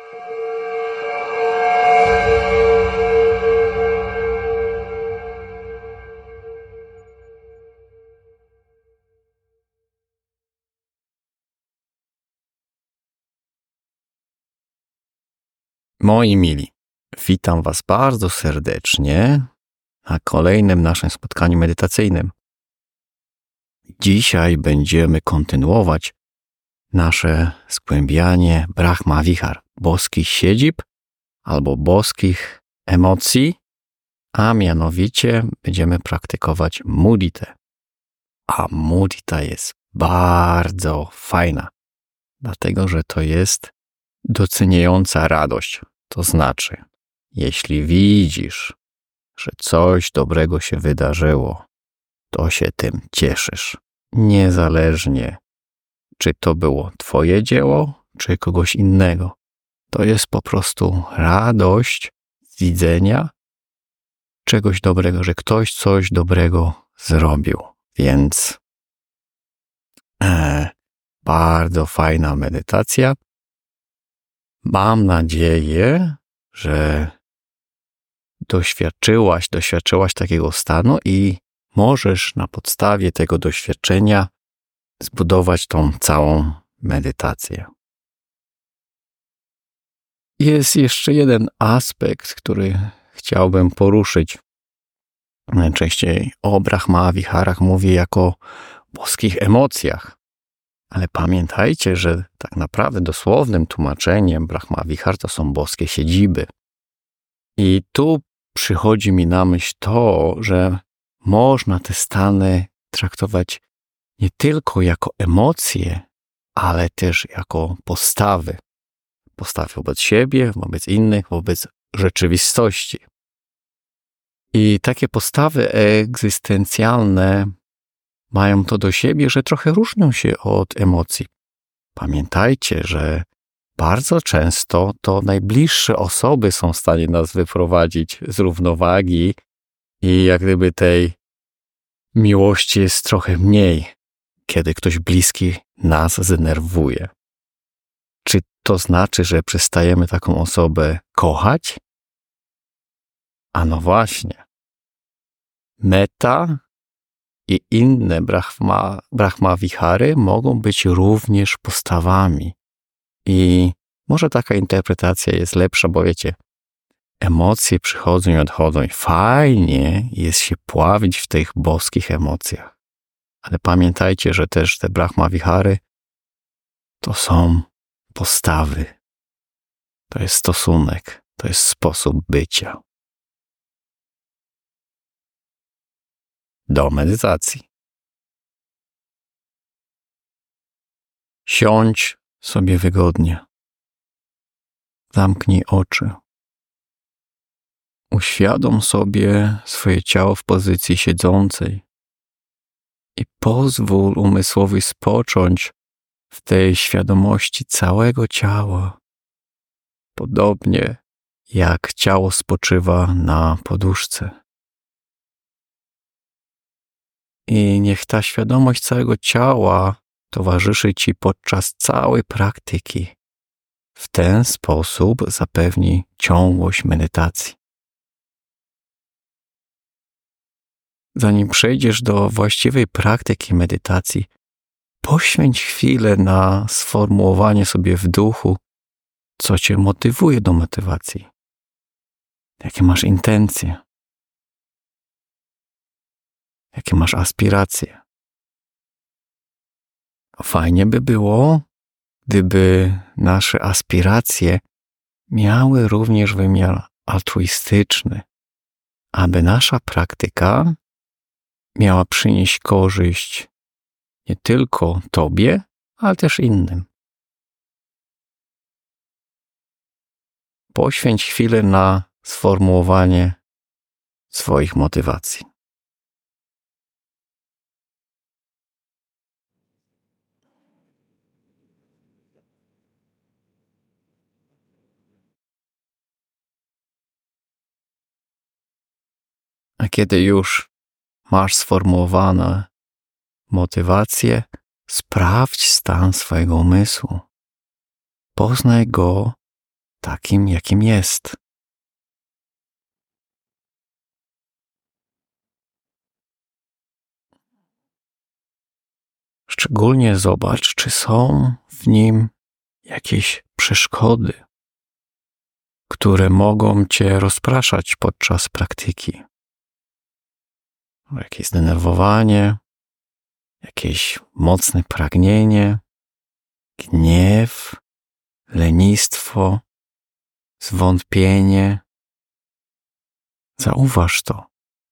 Moi mili, witam Was bardzo serdecznie na kolejnym naszym spotkaniu medytacyjnym. Dzisiaj będziemy kontynuować nasze zgłębianie Brahma Vihar, boskich siedzib albo boskich emocji, a mianowicie będziemy praktykować muditę. A mudita jest bardzo fajna, dlatego że to jest doceniająca radość. To znaczy, jeśli widzisz, że coś dobrego się wydarzyło, to się tym cieszysz. Niezależnie, czy to było Twoje dzieło, czy kogoś innego. To jest po prostu radość z widzenia czegoś dobrego, że ktoś coś dobrego zrobił. Więc bardzo fajna medytacja. Mam nadzieję, że doświadczyłaś takiego stanu i możesz na podstawie tego doświadczenia zbudować tą całą medytację. Jest jeszcze jeden aspekt, który chciałbym poruszyć. Najczęściej o Brahma Viharach mówię jako boskich emocjach. Ale pamiętajcie, że tak naprawdę dosłownym tłumaczeniem Brahma Vihar to są boskie siedziby. I tu przychodzi mi na myśl to, że można te stany traktować nie tylko jako emocje, ale też jako postawy. Postawy wobec siebie, wobec innych, wobec rzeczywistości. I takie postawy egzystencjalne mają to do siebie, że trochę różnią się od emocji. Pamiętajcie, że bardzo często to najbliższe osoby są w stanie nas wyprowadzić z równowagi i jak gdyby tej miłości jest trochę mniej, kiedy ktoś bliski nas zdenerwuje. Czy to znaczy, że przestajemy taką osobę kochać? A no właśnie. Metta i inne Brahma Vihary mogą być również postawami. I może taka interpretacja jest lepsza, bo wiecie, emocje przychodzą i odchodzą i fajnie jest się pławić w tych boskich emocjach. Ale pamiętajcie, że też te Brahma Vihary to są postawy. To jest stosunek, to jest sposób bycia. Do medytacji. Siądź sobie wygodnie. Zamknij oczy. Uświadom sobie swoje ciało w pozycji siedzącej i pozwól umysłowi spocząć w tej świadomości całego ciała, podobnie jak ciało spoczywa na poduszce. I niech ta świadomość całego ciała towarzyszy Ci podczas całej praktyki. W ten sposób zapewni ciągłość medytacji. Zanim przejdziesz do właściwej praktyki medytacji, poświęć chwilę na sformułowanie sobie w duchu, co Cię motywuje do motywacji. Jakie masz intencje? Jakie masz aspiracje? Fajnie by było, gdyby nasze aspiracje miały również wymiar altruistyczny, aby nasza praktyka miała przynieść korzyść nie tylko Tobie, ale też innym. Poświęć chwilę na sformułowanie swoich motywacji. A kiedy już masz sformułowane motywacje, sprawdź stan swojego umysłu. Poznaj go takim, jakim jest. Szczególnie zobacz, czy są w nim jakieś przeszkody, które mogą cię rozpraszać podczas praktyki. Jakieś zdenerwowanie, jakieś mocne pragnienie, gniew, lenistwo, zwątpienie. Zauważ to.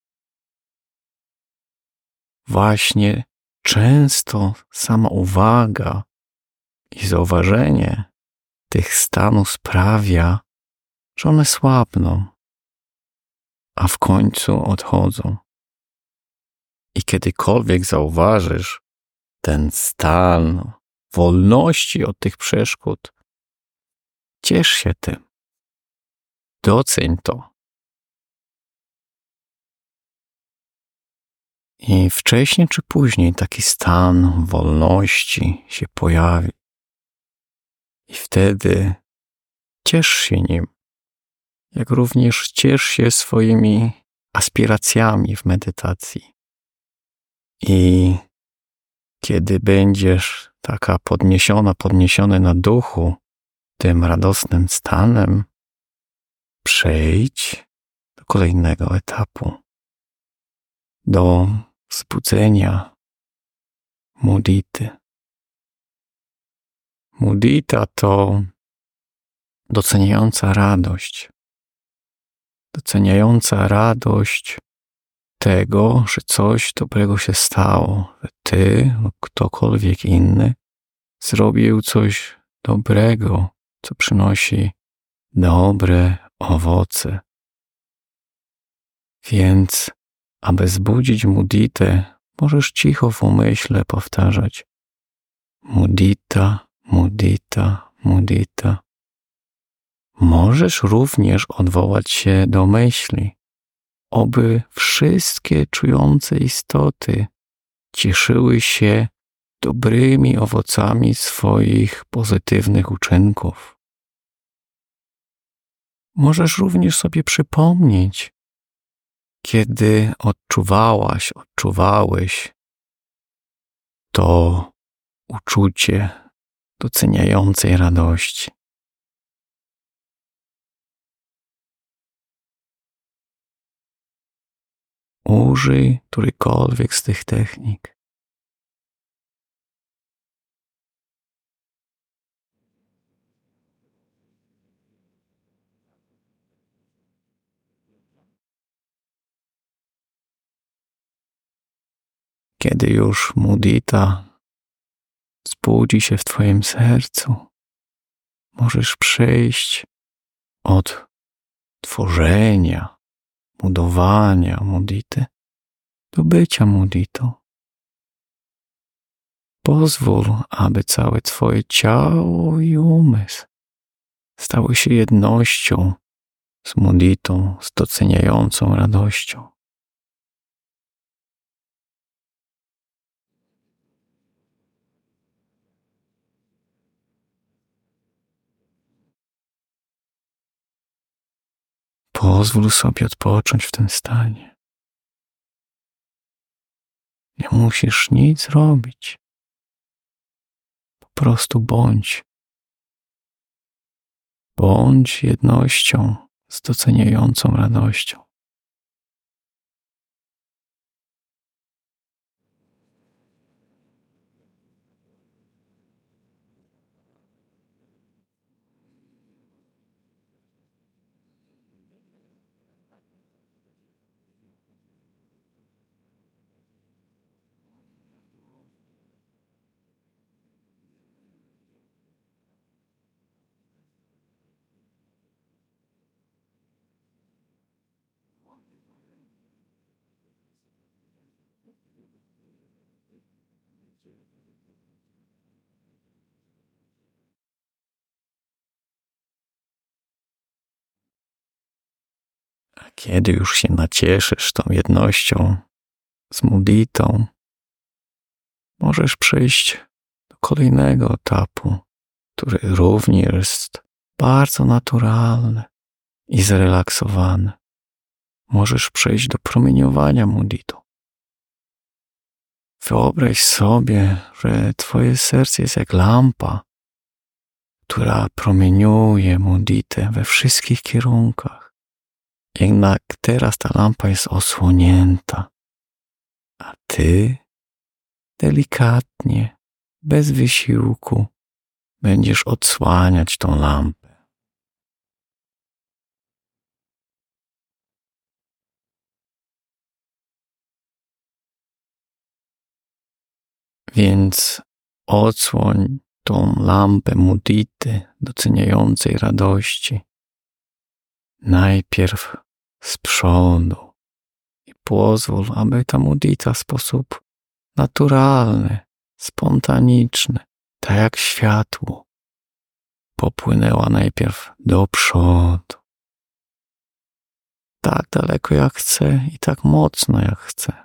Właśnie często sama uwaga i zauważenie tych stanów sprawia, że one słabną, a w końcu odchodzą. I kiedykolwiek zauważysz ten stan wolności od tych przeszkód, ciesz się tym. Doceń to. I wcześniej czy później taki stan wolności się pojawi. I wtedy ciesz się nim, jak również ciesz się swoimi aspiracjami w medytacji. I kiedy będziesz taka podniesiony na duchu tym radosnym stanem, przejdź do kolejnego etapu, do wzbudzenia mudity. Mudita to doceniająca radość tego, że coś dobrego się stało, że ty lub ktokolwiek inny zrobił coś dobrego, co przynosi dobre owoce. Więc, aby wzbudzić muditę, możesz cicho w umyśle powtarzać mudita, mudita, mudita. Możesz również odwołać się do myśli, oby wszystkie czujące istoty cieszyły się dobrymi owocami swoich pozytywnych uczynków. Możesz również sobie przypomnieć, kiedy odczuwałeś to uczucie doceniającej radości. Użyj którejkolwiek z tych technik. Kiedy już mudita zbudzi się w twoim sercu, możesz przejść od tworzenia, budowania mudity do bycia muditą. Pozwól, aby całe twoje ciało i umysł stały się jednością z muditą, z doceniającą radością. Pozwól sobie odpocząć w tym stanie. Nie musisz nic robić. Po prostu bądź. Bądź jednością z doceniającą radością. A kiedy już się nacieszysz tą jednością z muditą, możesz przejść do kolejnego etapu, który również jest bardzo naturalne i zrelaksowane. Możesz przejść do promieniowania mudito. Wyobraź sobie, że twoje serce jest jak lampa, która promieniuje muditę we wszystkich kierunkach. Jednak teraz ta lampa jest osłonięta, a ty delikatnie, bez wysiłku będziesz odsłaniać tą lampę. Więc odsłoń tą lampę mudity doceniającej radości. Najpierw z przodu i pozwól, aby ta mudita w sposób naturalny, spontaniczny, tak jak światło, popłynęła najpierw do przodu. Tak daleko jak chce i tak mocno jak chce.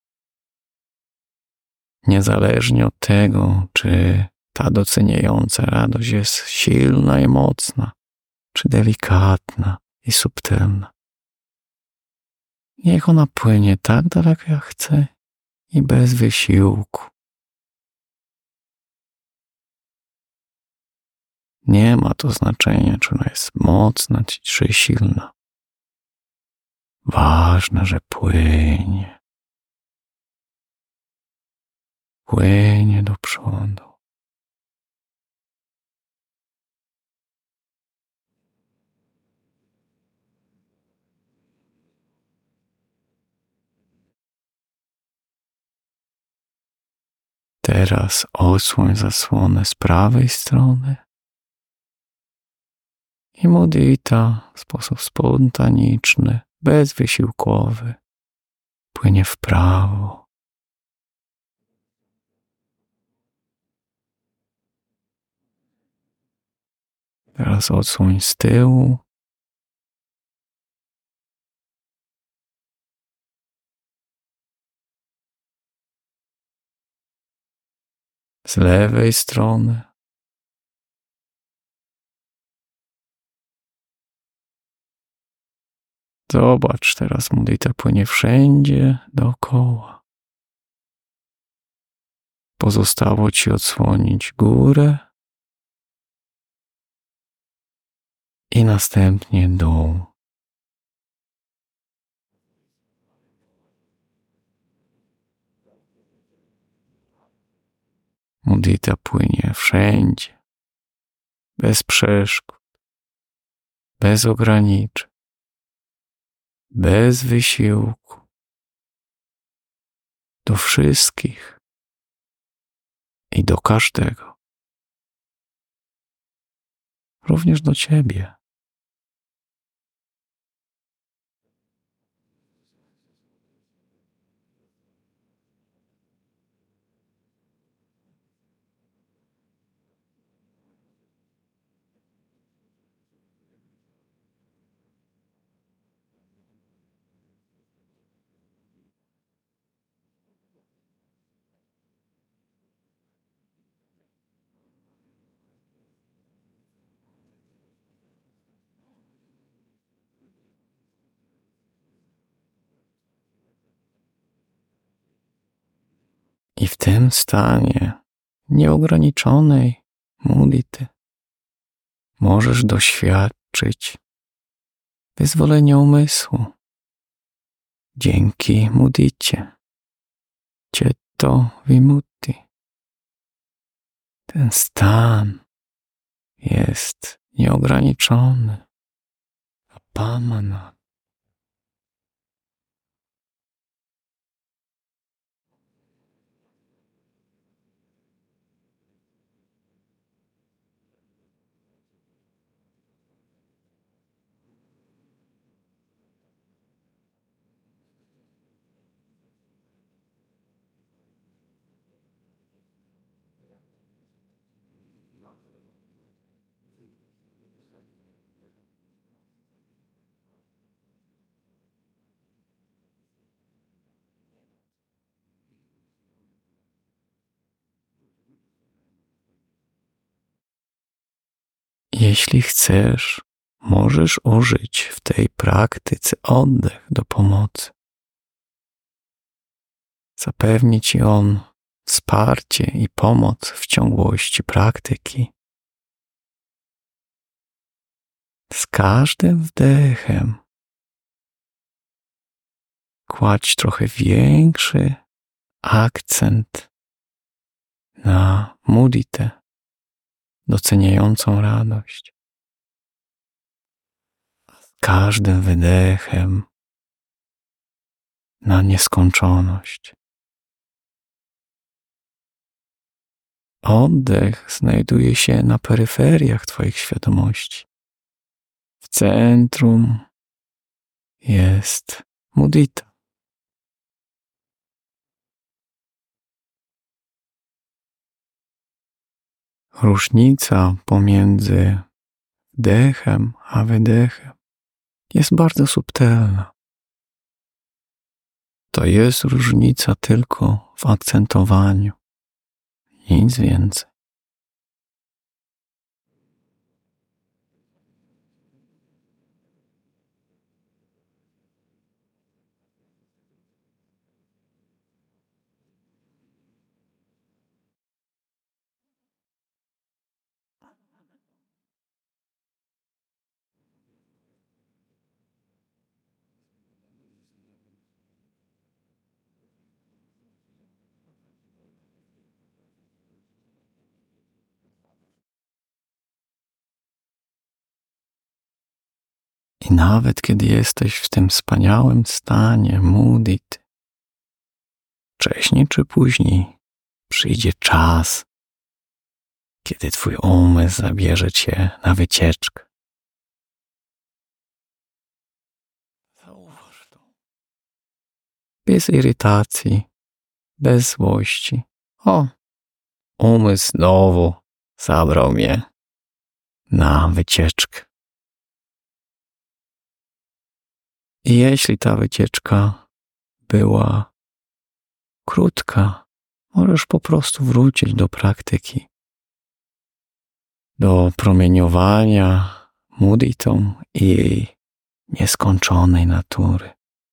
Niezależnie od tego, czy ta doceniająca radość jest silna i mocna, czy delikatna i subtelna. Niech ona płynie tak daleko jak chce i bez wysiłku. Nie ma to znaczenia, czy ona jest mocna, czy silna. Ważne, że płynie. Płynie do przodu. Teraz odsłoń zasłonę z prawej strony i mudita w sposób spontaniczny, bezwysiłkowy płynie w prawo. Teraz odsłoń z tyłu. Z lewej strony. Zobacz, teraz mudita płynie wszędzie dookoła. Pozostało ci odsłonić górę i następnie dół. Mudita płynie wszędzie, bez przeszkód, bez ograniczeń, bez wysiłku, do wszystkich i do każdego, również do ciebie. I w tym stanie nieograniczonej mudity możesz doświadczyć wyzwolenia umysłu dzięki mudicie. Cietto vimutti. Ten stan jest nieograniczony. Apamana. Jeśli chcesz, możesz użyć w tej praktyce oddech do pomocy. Zapewni ci on wsparcie i pomoc w ciągłości praktyki. Z każdym wdechem kładź trochę większy akcent na muditę, doceniającą radość. Z każdym wydechem na nieskończoność. Oddech znajduje się na peryferiach twoich świadomości. W centrum jest mudita. Różnica pomiędzy wdechem a wydechem jest bardzo subtelna. To jest różnica tylko w akcentowaniu. Nic więcej. I nawet kiedy jesteś w tym wspaniałym stanie mudity, wcześniej czy później przyjdzie czas, kiedy twój umysł zabierze cię na wycieczkę. Zauważ to. Bez irytacji, bez złości. Umysł znowu zabrał mnie na wycieczkę. I jeśli ta wycieczka była krótka, możesz po prostu wrócić do praktyki, do promieniowania muditą i jej nieskończonej natury.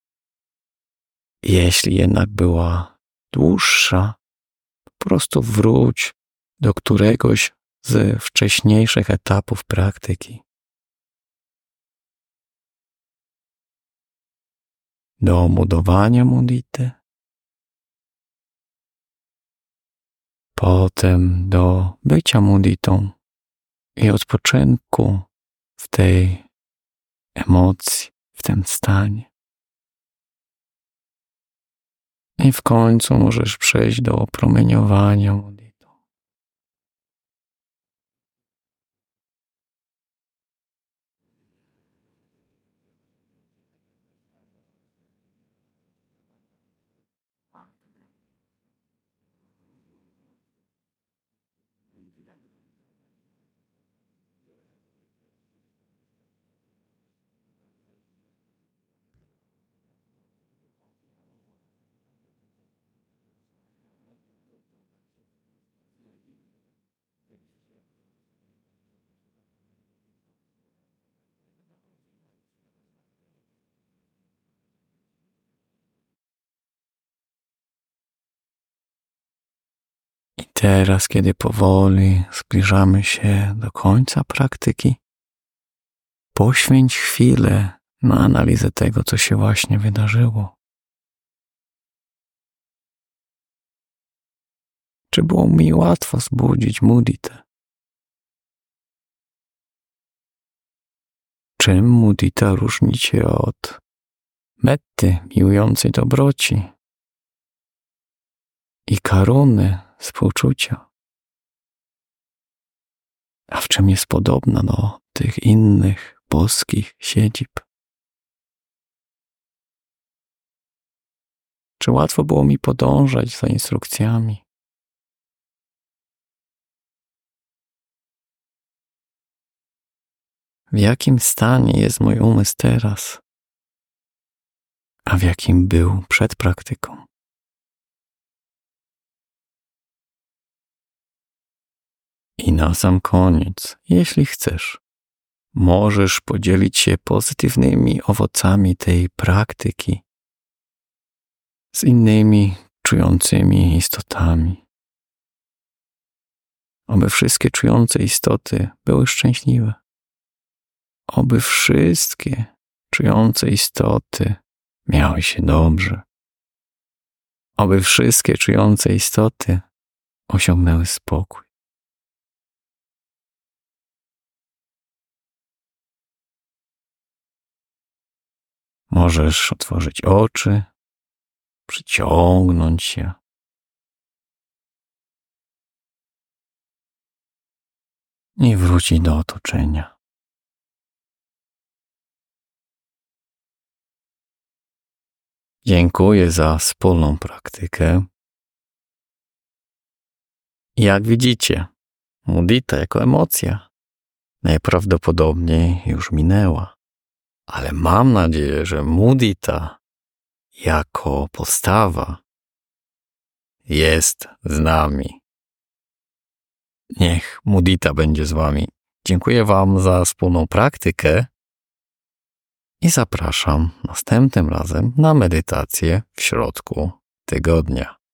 Jeśli jednak była dłuższa, po prostu wróć do któregoś z wcześniejszych etapów praktyki. Do budowania mudity, potem do bycia muditą i odpoczynku w tej emocji, w tym stanie. I w końcu możesz przejść do promieniowania muditą. I teraz, kiedy powoli zbliżamy się do końca praktyki, poświęć chwilę na analizę tego, co się właśnie wydarzyło. Czy było mi łatwo zbudzić muditę? Czym mudita różni się od metty, miłującej dobroci, i karuny, współczucia? A w czym jest podobna do tych innych boskich siedzib? Czy łatwo było mi podążać za instrukcjami? W jakim stanie jest mój umysł teraz, a w jakim był przed praktyką? I na sam koniec, jeśli chcesz, możesz podzielić się pozytywnymi owocami tej praktyki z innymi czującymi istotami. Oby wszystkie czujące istoty były szczęśliwe. Oby wszystkie czujące istoty miały się dobrze. Oby wszystkie czujące istoty osiągnęły spokój. Możesz otworzyć oczy, przyciągnąć się. I wrócić do otoczenia. Dziękuję za wspólną praktykę. Jak widzicie, mudita jako emocja najprawdopodobniej już minęła. Ale mam nadzieję, że mudita jako postawa jest z nami. Niech mudita będzie z wami. Dziękuję wam za wspólną praktykę i zapraszam następnym razem na medytację w środku tygodnia.